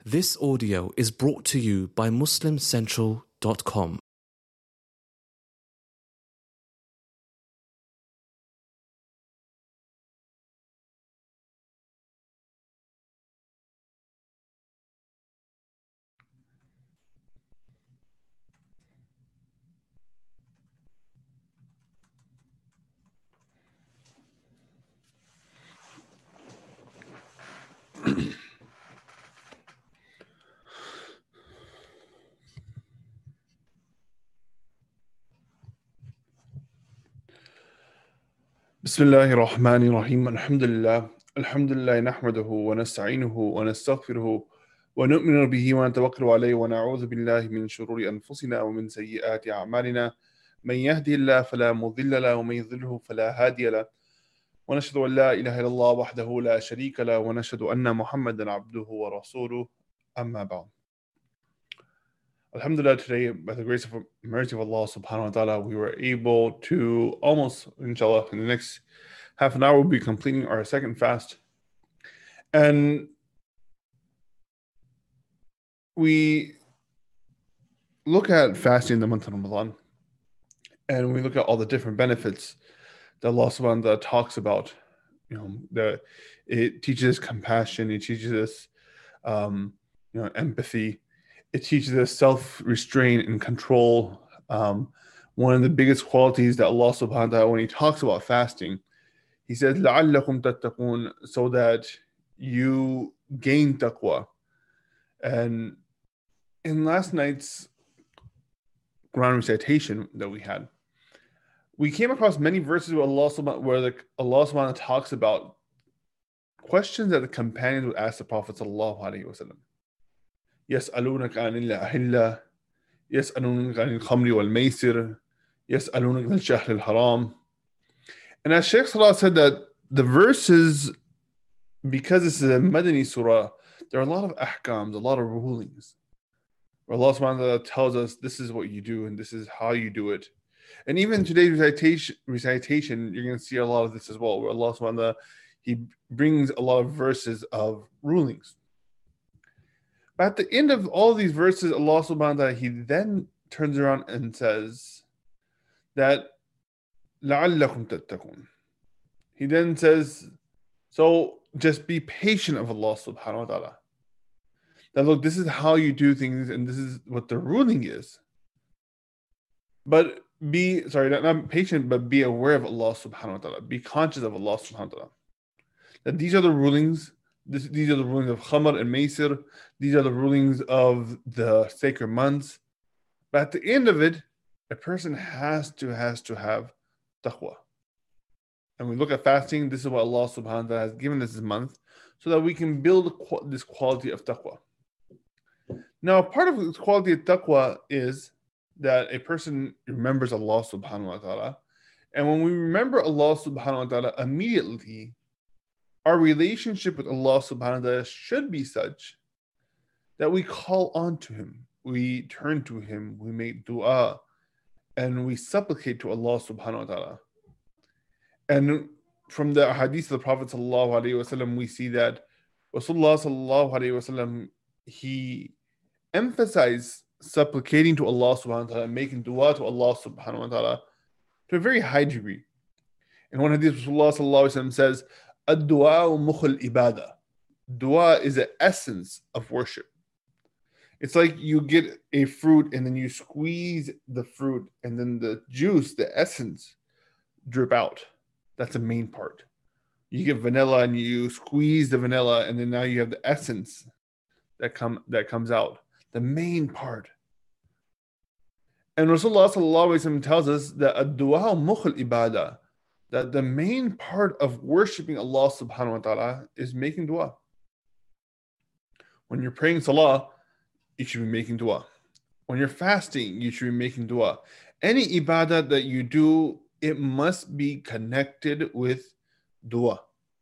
This audio is brought to you by MuslimCentral.com. بسم الله الرحمن الرحيم الحمد لله نحمده ونستعينه ونستغفره ونؤمن به ونتوكل عليه ونعوذ بالله من شرور أنفسنا ومن سيئات أعمالنا من يهدي الله فلا مضل له ومن يضلله فلا هادي له ونشهد أن لا إله إلا الله وحده لا شريك له ونشهد أن محمدا عبده ورسوله أما بعد. Alhamdulillah, today, by the grace of mercy of Allah subhanahu wa ta'ala, we were able to almost, inshallah, in the next half an hour, we'll be completing our second fast. And we look at fasting in the month of Ramadan, and we look at all the different benefits that Allah subhanahu wa ta'ala talks about. It teaches us compassion, it teaches us empathy. It teaches us self-restraint and control. One of the biggest qualities that Allah subhanahu wa ta'ala, when He talks about fasting, He says, لَعَلَّكُمْ تَتَّقُونَ, so that you gain taqwa. And in last night's Quran recitation that we had, we came across many verses where Allah subhanahu wa ta'ala talks about questions that the companions would ask the Prophet sallallahu alaihi wasallam. يسألونك عن الأهلة يسألونك عن الخمر والميسر يسألونك عن الشهر الحرام. And as Shaykh Salah said, that the verses, because this is a Madani surah, there are a lot of ahkams, a lot of rulings, where Allah subhanahu wa ta'ala tells us this is what you do and this is how you do it. And even today's recitation, you're going to see a lot of this as well, where Allah subhanahu wa ta'ala, He brings a lot of verses of rulings. But at the end of all these verses, Allah subhanahu wa ta'ala, He then turns around and says that لَعَلَّكُمْ تَتَّقُونَ. He then says, so just be patient of Allah subhanahu wa ta'ala. That look, this is how you do things and this is what the ruling is. But not patient, but be aware of Allah subhanahu wa ta'ala. Be conscious of Allah subhanahu wa ta'ala. That these are the rulings. These are the rulings of Khamr and Maisir. These are the rulings of the sacred months. But at the end of it, a person has to have taqwa. And we look at fasting. This is what Allah subhanahu wa ta'ala has given us this month, so that we can build this quality of taqwa. Now, part of this quality of taqwa is that a person remembers Allah subhanahu wa ta'ala. And when we remember Allah subhanahu wa ta'ala, immediately our relationship with Allah subhanahu wa ta'ala should be such that we call on to Him, we turn to Him, we make dua, and we supplicate to Allah subhanahu wa ta'ala. And from the hadith of the Prophet sallallahu alaihi wasallam, we see that Rasulullah sallallahu alaihi wasallam, he emphasized supplicating to Allah subhanahu wa ta'ala, making dua to Allah subhanahu wa ta'ala to a very high degree. In one hadith, Rasulullah sallallahu alaihi wasallam says, Ad-du'a mukhul ibadah. Dua is the essence of worship. It's like you get a fruit and then you squeeze the fruit and then the juice, the essence, drip out. That's the main part. You get vanilla and you squeeze the vanilla and then now you have the essence that comes out. The main part. And Rasulullah sallallahu alaihi wasallam tells us that ad-du'a mukhul ibadah, that the main part of worshiping Allah subhanahu wa ta'ala is making dua. When you're praying salah, you should be making dua. When you're fasting, you should be making dua. Any ibadah that you do, it must be connected with dua.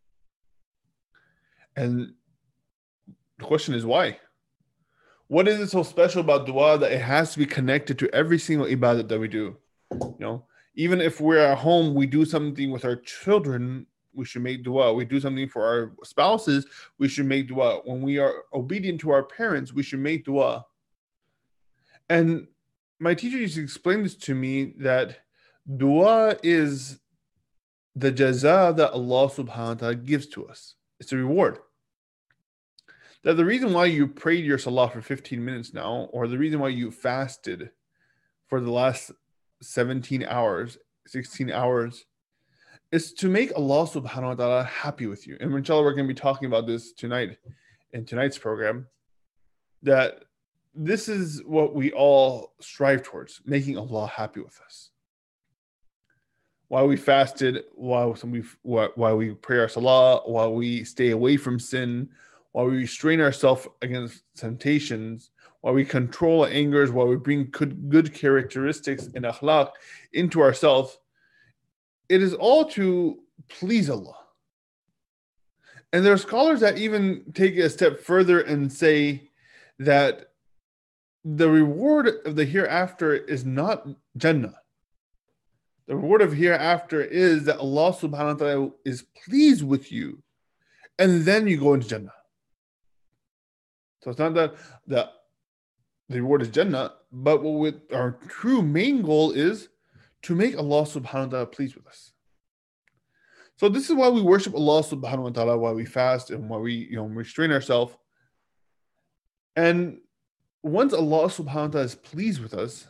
And the question is why? What is it so special about dua that it has to be connected to every single ibadah that we do? Even if we're at home, we do something with our children, we should make dua. We do something for our spouses, we should make dua. When we are obedient to our parents, we should make dua. And my teacher used to explain this to me, that dua is the jaza that Allah subhanahu wa ta'ala gives to us. It's a reward. That the reason why you prayed your salah for 15 minutes now, or the reason why you fasted for the last 17 hours, 16 hours, is to make Allah subhanahu wa ta'ala happy with you. And inshallah, we're going to be talking about this tonight in tonight's program, that this is what we all strive towards, making Allah happy with us. While we fasted, while we pray our salah, while we stay away from sin, while we restrain ourselves against temptations, while we control our angers, while we bring good characteristics and akhlaq into ourselves, it is all to please Allah. And there are scholars that even take it a step further and say that the reward of the hereafter is not Jannah. The reward of hereafter is that Allah subhanahu wa ta'ala is pleased with you, and then you go into Jannah. So it's not that the reward is Jannah, but what our true main goal is to make Allah subhanahu wa ta'ala pleased with us. So this is why we worship Allah subhanahu wa ta'ala, why we fast, and why we restrain ourselves. And once Allah subhanahu wa ta'ala is pleased with us,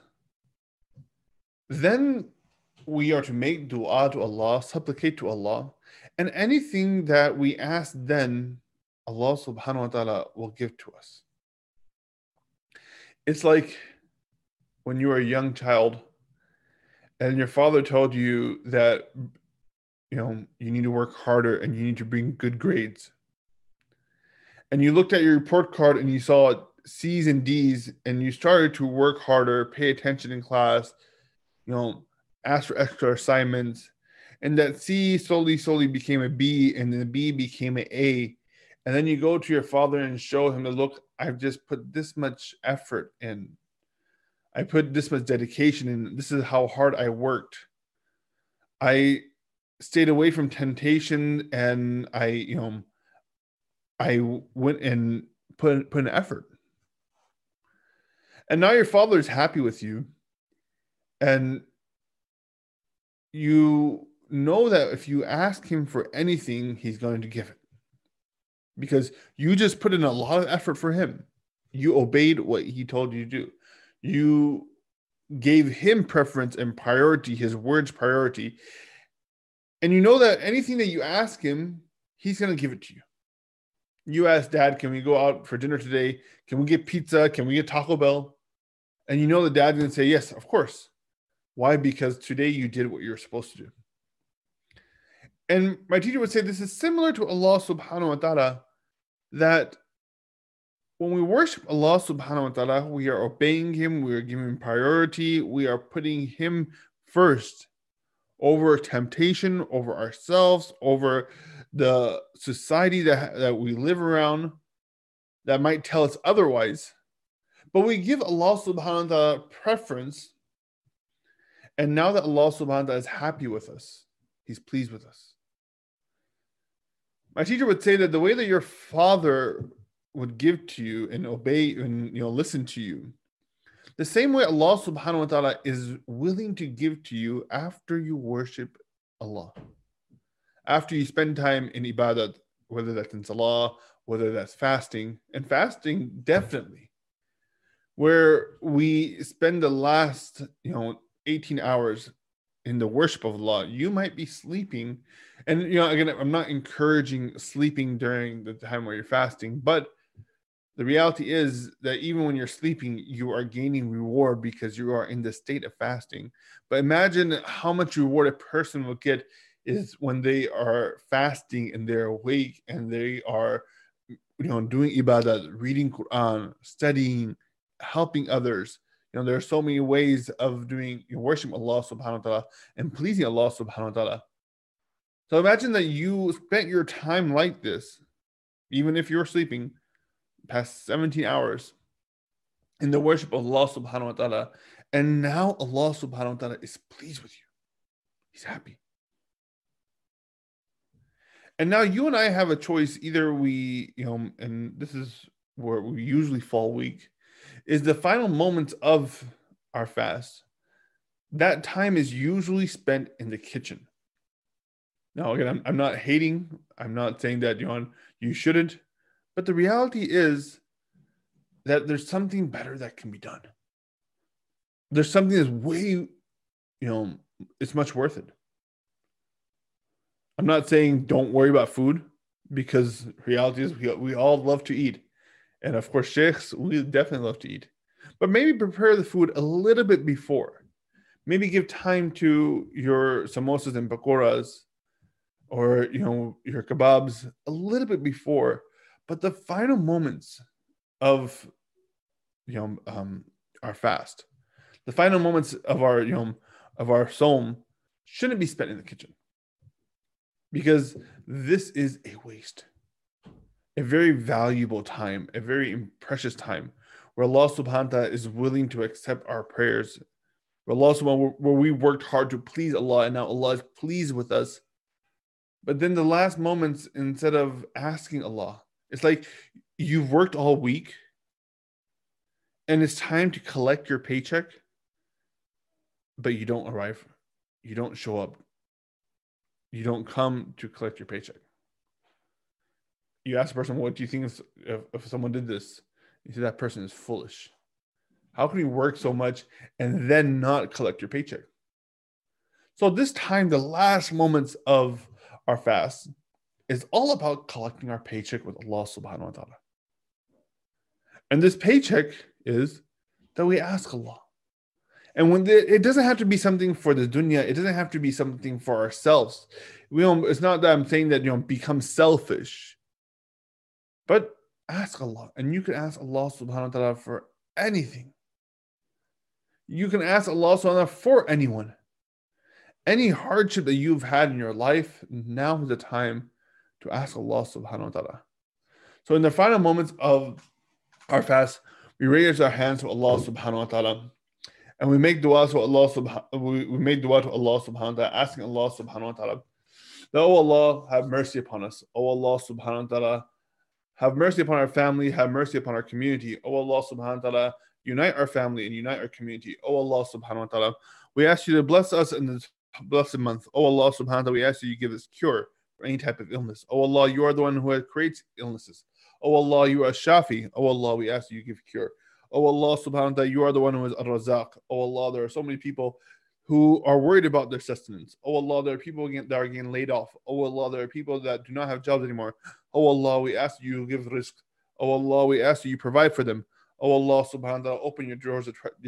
then we are to make dua to Allah, supplicate to Allah, and anything that we ask, then Allah subhanahu wa ta'ala will give to us. It's like when you were a young child and your father told you that you need to work harder and you need to bring good grades. And you looked at your report card and you saw C's and D's, and you started to work harder, pay attention in class, ask for extra assignments, and that C slowly became a B, and then the B became an A. And then you go to your father and show him that, look, I've just put this much effort in. I put this much dedication in. This is how hard I worked. I stayed away from temptation, and I went and put an effort. And now your father is happy with you, and you know that if you ask him for anything, he's going to give it, because you just put in a lot of effort for him. You obeyed what he told you to do. You gave him preference and priority, his words priority. And you know that anything that you ask him, he's going to give it to you. You ask Dad, can we go out for dinner today? Can we get pizza? Can we get Taco Bell? And you know the Dad's going to say, yes, of course. Why? Because today you did what you're supposed to do. And my teacher would say this is similar to Allah subhanahu wa ta'ala, that when we worship Allah subhanahu wa ta'ala, we are obeying him, we are giving him priority, we are putting him first over temptation, over ourselves, over the society that we live around that might tell us otherwise. But we give Allah subhanahu wa ta'ala preference. And now that Allah subhanahu wa ta'ala is happy with us, he's pleased with us. My teacher would say that the way that your father would give to you and obey and listen to you, the same way Allah subhanahu wa ta'ala is willing to give to you after you worship Allah. After you spend time in ibadat, whether that's in salah, whether that's fasting, and fasting definitely, where we spend the last 18 hours in the worship of Allah. You might be sleeping, and again, I'm not encouraging sleeping during the time where you're fasting, but the reality is that even when you're sleeping, you are gaining reward because you are in the state of fasting. But imagine how much reward a person will get is when they are fasting and they're awake and they are doing ibadah, reading Quran, studying, helping others. There are so many ways of doing worship Allah subhanahu wa ta'ala and pleasing Allah subhanahu wa ta'ala. So imagine that you spent your time like this, even if you're sleeping, past 17 hours in the worship of Allah subhanahu wa ta'ala. And now Allah subhanahu wa ta'ala is pleased with you. He's happy. And now you and I have a choice. Either we, and this is where we usually fall weak, is the final moments of our fast. That time is usually spent in the kitchen. Now, again, I'm not hating. I'm not saying that, you shouldn't. But the reality is that there's something better that can be done. There's something that's way, it's much worth it. I'm not saying don't worry about food, because reality is we all love to eat. And of course, sheikhs, we definitely love to eat. But maybe prepare the food a little bit before. Maybe give time to your samosas and pakoras, or your kebabs a little bit before. But the final moments of our fast, the final moments of our Sawm shouldn't be spent in the kitchen, because this is a waste, a very valuable time, a very precious time, where Allah subhanahu wa ta'ala is willing to accept our prayers, where we worked hard to please Allah, and now Allah is pleased with us. But then the last moments, instead of asking Allah, it's like you've worked all week and it's time to collect your paycheck, but you don't arrive. You don't show up. You don't come to collect your paycheck. You ask a person, what do you think if someone did this? You say that person is foolish. How can you work so much and then not collect your paycheck? So this time, the last moments of our fast is all about collecting our paycheck with Allah subhanahu wa ta'ala. And this paycheck is that we ask Allah. And it doesn't have to be something for the dunya. It doesn't have to be something for ourselves. It's not that I'm saying that become selfish. But ask Allah. And you can ask Allah subhanahu wa ta'ala for anything. You can ask Allah subhanahu wa ta'ala for anyone. Any hardship that you've had in your life, now is the time to ask Allah subhanahu wa ta'ala. So in the final moments of our fast, we raise our hands to Allah subhanahu wa ta'ala, and we make dua to Allah subhanahu wa ta'ala, asking Allah subhanahu wa ta'ala that, oh Allah, have mercy upon us. Oh Allah subhanahu wa ta'ala, have mercy upon our family, have mercy upon our community. Oh Allah subhanahu wa ta'ala, unite our family and unite our community. Oh Allah subhanahu wa ta'ala, we ask you to bless us in this blessed month. Oh Allah subhanahu wa ta'ala, we ask you to give us cure for any type of illness. Oh Allah, you are the one who creates illnesses. Oh Allah, you are Shafi. Oh Allah, we ask you to give cure. Oh Allah subhanahu wa ta'ala, you are the one who is Ar-Razaq. Oh Allah, there are so many people who are worried about their sustenance. Oh Allah, there are people that are getting laid off. Oh Allah, there are people that do not have jobs anymore. Oh Allah, we ask you to give rizq. Oh Allah, we ask you to provide for them. Oh Allah subhanahu wa ta'ala, open your doors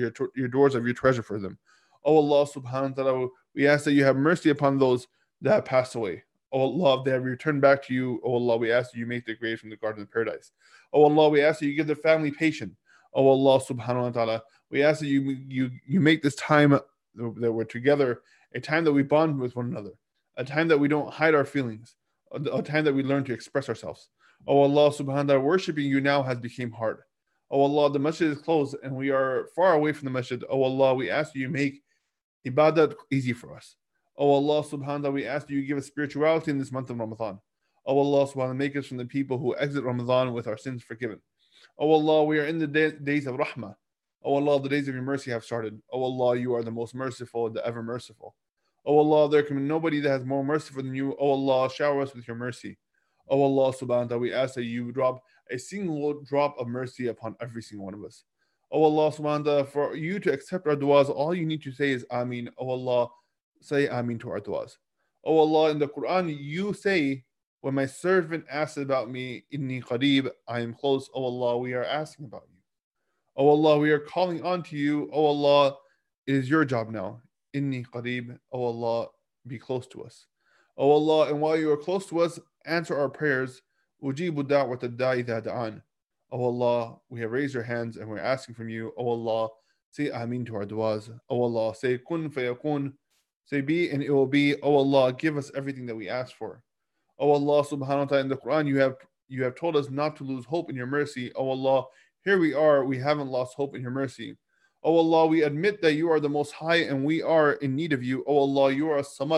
of your treasure for them. Oh Allah subhanahu wa ta'ala, we ask that you have mercy upon those that have passed away. Oh Allah, if they have returned back to you, oh Allah, we ask that you make their graves from the garden of paradise. Oh Allah, we ask that you give their family patience. Oh Allah subhanahu wa ta'ala, we ask that you make this time that we're together a time that we bond with one another, a time that we don't hide our feelings, a time that we learn to express ourselves. Oh Allah subhanahu wa ta'ala, worshiping you now has become hard. Oh Allah, the masjid is closed and we are far away from the masjid. Oh Allah, we ask you make ibadat easy for us. Oh Allah subhanahu wa ta'ala, we ask you give us spirituality in this month of Ramadan. Oh Allah subhanahu wa ta'ala, make us from the people who exit Ramadan with our sins forgiven. Oh Allah, we are in the days of Rahmah. Oh Allah, the days of your mercy have started. Oh Allah, you are the most merciful, the ever merciful. Oh Allah, there can be nobody that has more merciful than you. Oh Allah, shower us with your mercy. Oh Allah subhanahu wa ta'ala, we ask that you drop a single drop of mercy upon every single one of us. Oh Allah subhanahu wa ta'ala, for you to accept our du'as, all you need to say is Ameen. Oh Allah, say Ameen to our du'as. Oh Allah, in the Quran, you say, when my servant asks about me, Inni qareeb, I am close. Oh Allah, we are asking about you. Oh Allah, we are calling on to you. Oh Allah, it is your job now. Inni qareeb. Oh Allah, be close to us. Oh Allah, and while you are close to us, answer our prayers. Ujibu da'wat ad-da'i idha da'an. Oh Allah, we have raised our hands and we're asking from you. Oh Allah, say Ameen to our du'as. Oh Allah, say kun fayakun. Say be and it will be. Oh Allah, give us everything that we ask for. Oh Allah subhanahu wa ta'ala, in the Quran, you have told us not to lose hope in your mercy. Oh Allah, here we are, we haven't lost hope in your mercy. Oh Allah, we admit that you are the most high and we are in need of you. Oh Allah, you are Samad,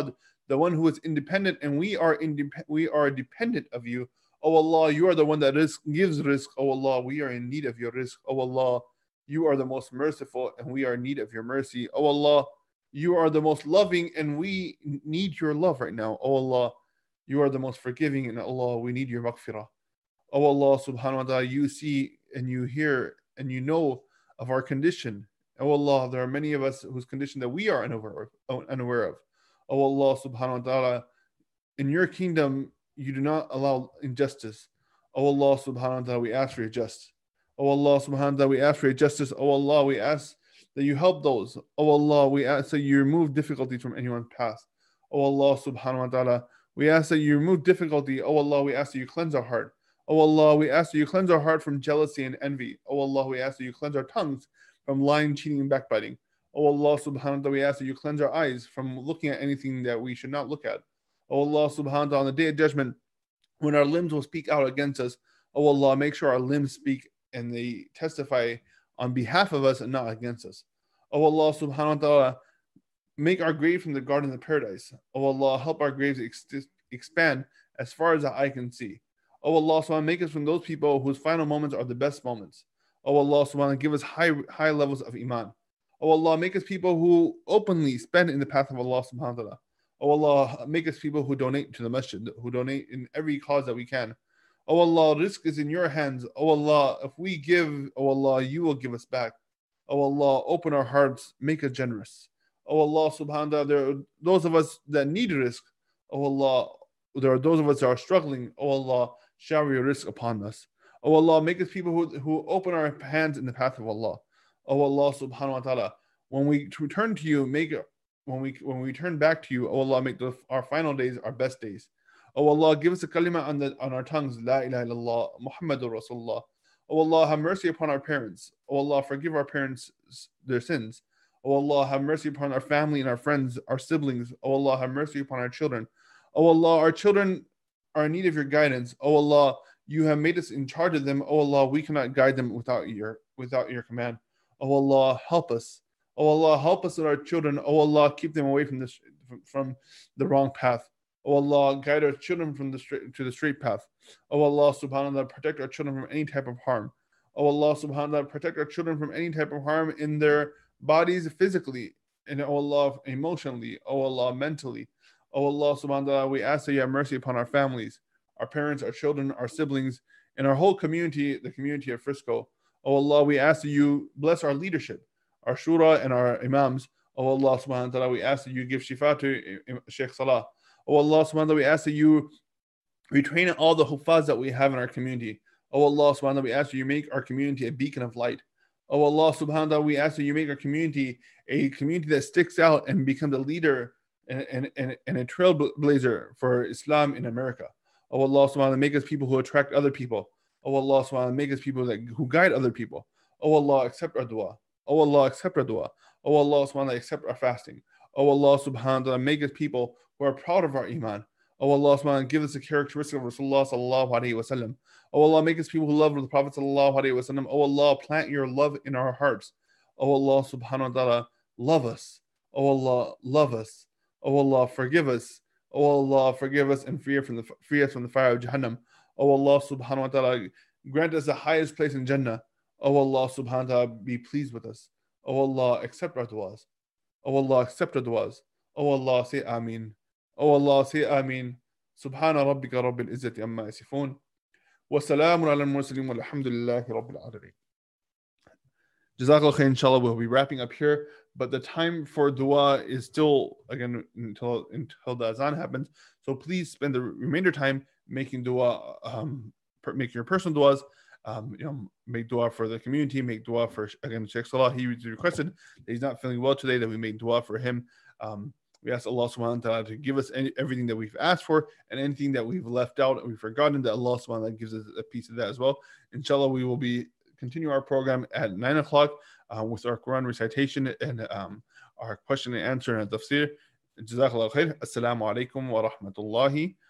the one who is independent, and we are dependent of you. O Allah, you are the one that gives rizq. O Allah, we are in need of your rizq. O Allah, you are the most merciful, and we are in need of your mercy. O Allah, you are the most loving, and we need your love right now. O Allah, you are the most forgiving, and Allah, we need your maghfirah. O Allah, subhanahu wa ta'ala, you see and you hear and you know of our condition. O Allah, there are many of us whose condition that we are unaware of. O Allah, subhanahu wa ta'ala, in your kingdom, you do not allow injustice. O Allah, subhanahu wa ta'ala, we ask for your justice. O Allah, subhanahu wa ta'ala, we ask for your justice. O Allah, we ask that you help those. O Allah, we ask that you remove difficulties from anyone's path. O Allah, subhanahu wa ta'ala, we ask that you remove difficulty. O Allah, we ask that you cleanse our heart. O Allah, we ask that you cleanse our heart from jealousy and envy. O Allah, we ask that you cleanse our tongues from lying, cheating, and backbiting. O Allah, subhanahu wa ta'ala, we ask that you cleanse our eyes from looking at anything that we should not look at. O Allah, subhanahu wa ta'ala, on the day of judgment, when our limbs will speak out against us, O Allah, make sure our limbs speak and they testify on behalf of us and not against us. O Allah, subhanahu wa ta'ala, make our grave from the garden of paradise. O Allah, help our graves expand as far as the eye can see. O Allah, subhanahu wa ta'ala, make us from those people whose final moments are the best moments. O Allah, subhanahu wa ta'ala, give us high levels of iman. O Allah, make us people who openly spend in the path of Allah subhanahu wa ta'ala. O Allah, make us people who donate to the masjid, who donate in every cause that we can. O Allah, rizq is in your hands. O Allah, if we give, O Allah, you will give us back. O Allah, open our hearts, make us generous. O Allah, subhanahu wa ta'ala, there are those of us that need rizq. O Allah, there are those of us that are struggling. O Allah, shower your rizq upon us. O Allah, make us people who open our hands in the path of Allah. O Allah, subhanahu wa ta'ala, when we return to you, when we turn back to you, O Allah, make our final days our best days. O Allah, give us a kalima on our tongues, La ilaha illallah, Muhammadur Rasulullah. O Allah, have mercy upon our parents. O Allah, forgive our parents their sins. O Allah, have mercy upon our family and our friends, our siblings. O Allah, have mercy upon our children. O Allah, our children are in need of your guidance. O Allah, you have made us in charge of them. O Allah, we cannot guide them without your command. O Allah, help us. O Allah, help us with our children. O Allah, keep them away from the wrong path. O Allah, guide our children to the straight path. O Allah, subhanahu wa ta'ala, protect our children from any type of harm. O Allah, subhanahu wa ta'ala, protect our children from any type of harm in their bodies physically, and O Allah, emotionally, O Allah, mentally. O Allah, subhanahu wa ta'ala, we ask that you have mercy upon our families, our parents, our children, our siblings, and our whole community, the community of Frisco. O Allah, we ask that you bless our leadership, our shura and our imams. O Allah, subhanahu wa ta'ala, we ask that you give shifa to Sheikh Salah. O Allah, subhanahu wa ta'ala, we ask that you retrain all the hufaz that we have in our community. O Allah, subhanahu wa ta'ala, we ask that you make our community a beacon of light. O Allah, subhanahu wa ta'ala, we ask that you make our community a community that sticks out and becomes a leader and a trailblazer for Islam in America. O Allah, subhanahu wa ta'ala, make us people who attract other people. O Allah, subhanahu wa ta'ala, make us people who guide other people. O Allah, accept our dua. O Allah, accept our dua. O Allah, subhanahu wa ta'ala, accept our fasting. O Allah, subhanahu wa ta'ala, make us people who are proud of our iman. O Allah, subhanahu wa ta'ala, give us a characteristic of Rasulullah sallallahu alaihi wasallam. O Allah, make us people who love the Prophet sallallahu alaihi wasallam. O Allah, plant your love in our hearts. O Allah, subhanahu wa ta'ala, love us. O Allah, love us. O Allah, forgive us. O Allah, forgive us and free us from the fire of Jahannam. O Allah, subhanahu wa ta'ala, grant us the highest place in Jannah. O Allah, subhanahu wa ta'ala, be pleased with us. O Allah, accept our du'as. O Allah, accept our du'as. O Allah, say Ameen. O Allah, say Ameen. Subhana rabbika rabbil izzati amma yasifun. Wa salamun ala al-mursaleen walhamdulillahi rabbil alamin. Jazakallah khair, inshallah. We'll be wrapping up here, but the time for dua is still, again, until the azan happens. So please spend the remainder time making dua, making your personal duas. Make dua for the community, make dua for, again, Sheikh Salah. He requested that he's not feeling well today, that we make dua for him. We ask Allah subhanahu wa ta'ala to give us everything that we've asked for, and anything that we've left out and we've forgotten, that Allah subhanahu wa ta'ala gives us a piece of that as well. Inshallah, we will continue our program at 9 o'clock with our Quran recitation and our question and answer and tafsir. Jazakallah khair. Assalamu alaikum wa rahmatullahi